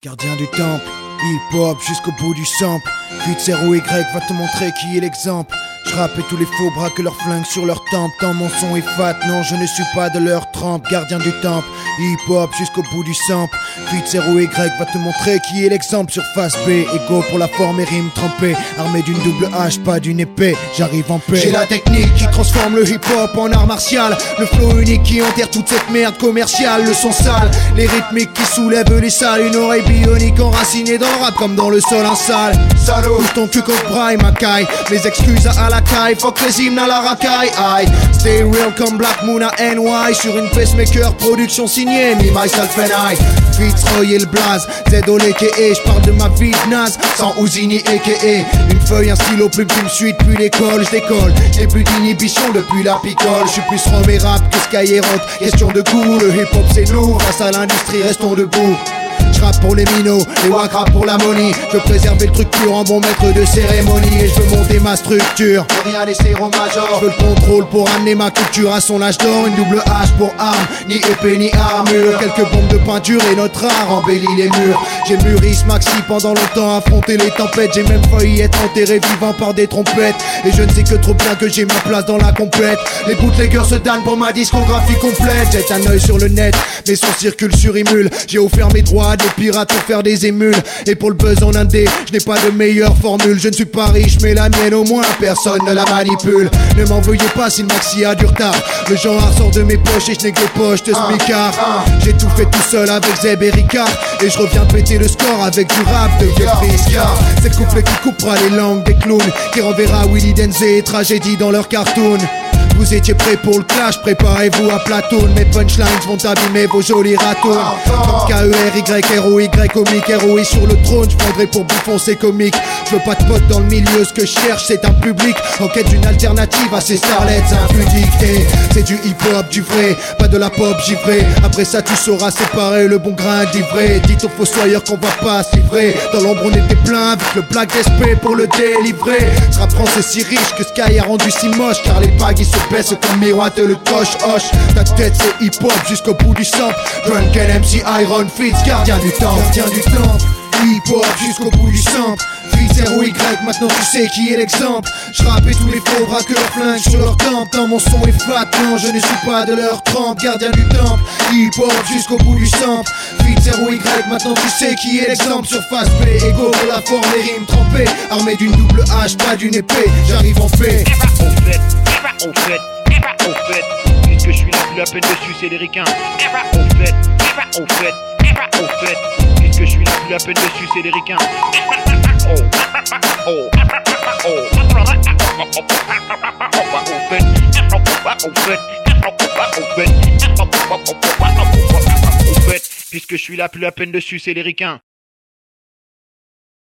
Gardien du temple, hip-hop jusqu'au bout du sample. Fuite Y va te montrer qui est l'exemple. Je rappe et tous les faux braquent leur flingue sur leur temple. Tant mon son est fat, non je ne suis pas de leur trempe. Gardien du temple, hip-hop jusqu'au bout du sample. Fuite Y va te montrer qui est l'exemple. Sur face B, égo pour la forme et rime trempée. Armé d'une double hache, pas d'une épée, j'arrive en paix. J'ai la technique qui transforme le hip-hop en art martial. Le flow unique qui enterre toute cette merde commerciale. Le son sale, les rythmiques qui soulèvent les salles. Une oreille bionique enracinée dans le rap comme dans le sol en salle. Salaud, bouge ton cul contre Brahim Mackay. Mes excuses à la caille, fuck les hymnes à la racaille. Aïe, stay real comme Black Moon à NY. Sur une pacemaker, production signée, me, myself and I. Fitzroy et le blaze, Z.O.L. a.k.a. J'parle de ma vie de naze, sans Houdini a.k.a. Une feuille, un stylo, plume qui me suit depuis l'école. J'décolle, j'ai plus d'inhibition depuis la picole. J'suis plus rom et rap que Sky et rock. Question de goût, le hip-hop c'est lourd. Face à l'industrie, restons debout. J'rappe pour les minots, les wack rap pour la money. Je veux préserver le truc pur en bon maître de cérémonie. Et je veux monter ma structure, rien laisser au major. Je veux le contrôle pour amener ma culture à son âge d'or. Une double hache pour arme, ni épée ni armure. Quelques bombes de peinture et notre art embellit les murs. J'ai mûri ce maxi pendant longtemps, affronté les tempêtes. J'ai même failli être enterré vivant par des trompettes. Et je ne sais que trop bien que j'ai ma place dans la compète. Les bootleggers se dannent pour ma discographie complète. Jette un œil sur le net, mes sons circulent sur Imul. J'ai offert mes droits à des pirates pour faire des émules. Et pour le buzz en indé, je n'ai pas de meilleure formule. Je ne suis pas riche mais la mienne au moins personne ne la manipule. Ne m'en veuillez pas si le maxi a du retard. Le genre sort de mes poches et je n'ai que les poches de smicard. J'ai tout fait tout seul avec Zeb et Ricard. Et je reviens péter le score avec du rap de Friska. C'est le couplet qui coupera les langues des clowns, qui renverra Willy Denze et tragédie dans leur cartoon. Vous étiez prêts pour le clash, préparez-vous à Platoon. Mes punchlines vont abîmer vos jolis ratoons. Comme K-E-R-Y-R-O-Y, comique, ROI sur le trône, je prendrai pour bouffon ces comiques. Je veux pas de potes dans le milieu, ce que je cherche c'est un public en quête d'une alternative à ces starlets impudiques. Et c'est du hip-hop, du vrai, pas de la pop givrée. Après ça tu sauras séparer le bon grain d'ivré. Dites aux fossoyeurs qu'on va pas se livrer. Dans l'ombre on était plein avec le black SP pour le délivrer. Ce rap français si riche que Sky a rendu si moche, car les bagues ils se baisse comme miroite le coche hoche. Ta tête c'est hip-hop jusqu'au bout du sang. Drunken MC Iron Fitz, gardien du temps. Gardien du temps, hip-hop jusqu'au bout du sang. Fitz Y, maintenant tu sais qui est l'exemple. J'rappe et tous les faux braquent leur flingue sur leur temple. Dans mon son est fat, non je ne suis pas de leur trempe. Gardien du temple, hip-hop jusqu'au bout du sang. Fitz Y, maintenant tu sais qui est l'exemple. Sur face B, égo pour la forme et rimes trempées. Armé d'une double hache, pas d'une épée, j'arrive en paix. Au fait, puisque je suis là, plus la peine de sucer les ricains. Au fait, puisque je suis là, plus la peine de sucer les ricains. Au fait, puisque je suis là, plus la peine de sucer les ricains.